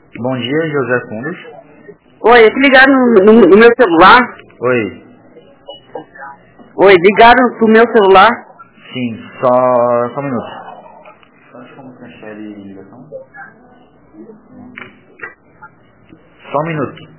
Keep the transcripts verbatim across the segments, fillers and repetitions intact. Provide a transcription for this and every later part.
Bom dia, José Fundos. Oi, é que ligaram no, no, no meu celular? Oi. Oi, ligaram pro meu celular? Sim, só, só um minuto. Sabe como transfere ligação? Só um minuto.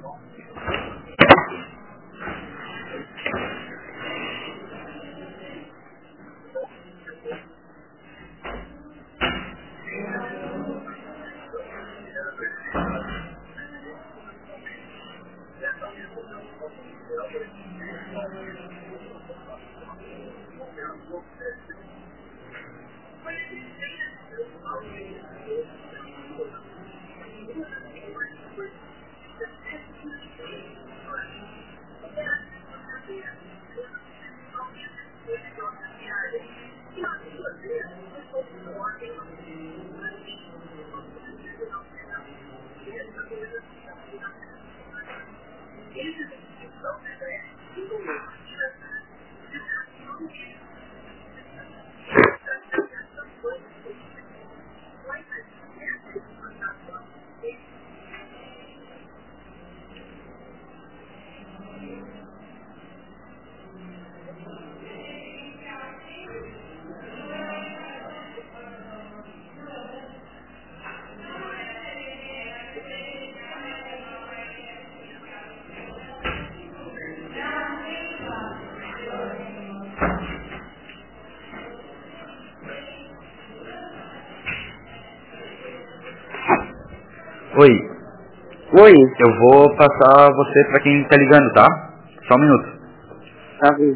Oi. Oi. Eu vou passar você pra quem tá ligando, tá? Só um minuto. Tá bom.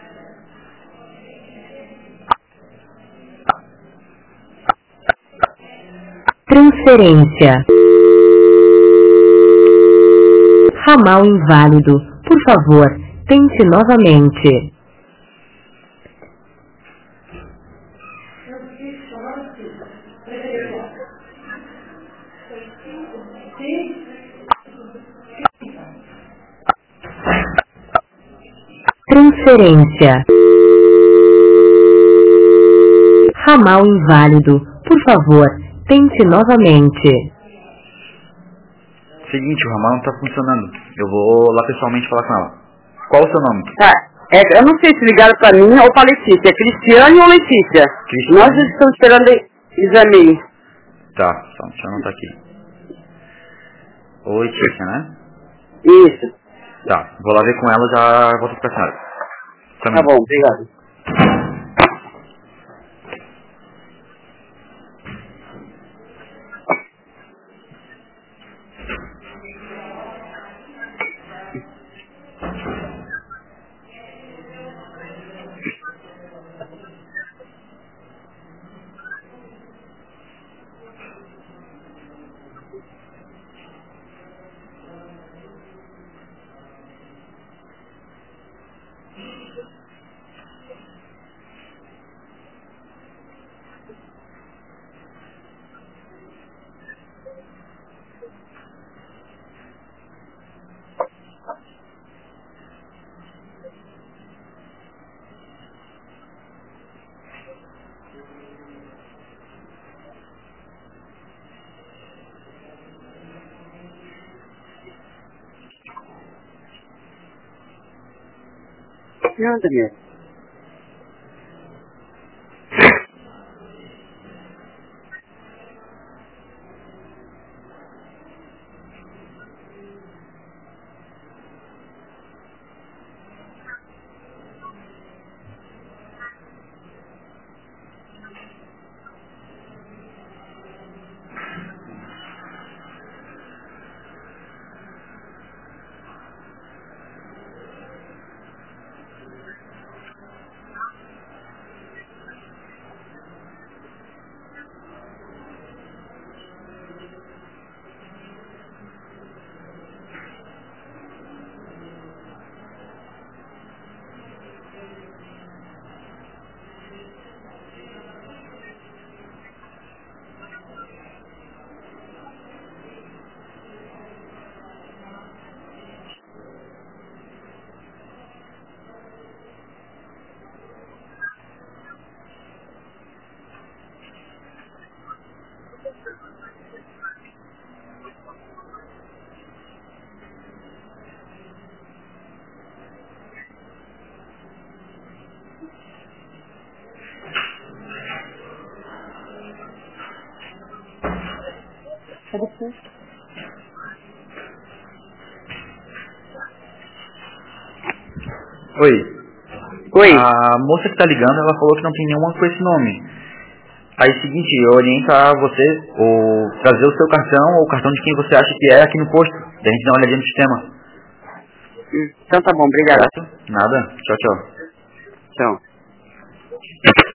Transferência. Ramal inválido. Por favor, tente novamente. Transferência. Ramal inválido. Por favor, tente novamente. Seguinte, o ramal não tá funcionando. Eu vou lá pessoalmente falar com ela. Qual o seu nome? Tá, é, eu não sei se ligaram pra mim ou pra Letícia. É Cristiane ou Letícia? Cristiane. Nós estamos esperando exame. Tá, só deixa eu anotar aqui. Oi, Tícia, né? Isso. Tá, vou lá ver com ela, já volto pra senhora. Só um Tá minuto. bom, obrigado. Não, Daniel. Oi. Oi. A moça que tá ligando, ela falou que não tem nenhuma com esse nome. Aí, seguinte, eu oriento a você ou trazer o seu cartão ou o cartão de quem você acha que é aqui no posto. Daí a gente dá uma olhadinha no sistema. Hum, então tá bom, obrigado. Certo? Nada. Tchau, tchau. Tchau.